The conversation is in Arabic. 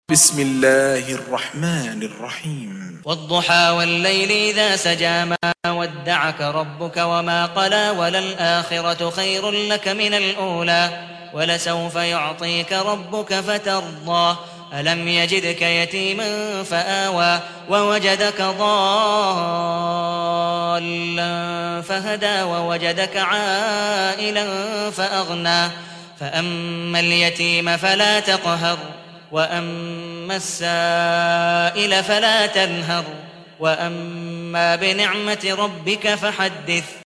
بسم الله الرحمن الرحيم والضحى والليل إذا سجى ما ودعك ربك وما قلى وللآخرة خير لك من الأولى ولسوف يعطيك ربك فترضى ألم يجدك يتيما فآوى ووجدك ضالا فهدى ووجدك عائلا فأغنى فأما اليتيم فلا تقهر وأما السائل فلا تنهر وأما بنعمة ربك فحدث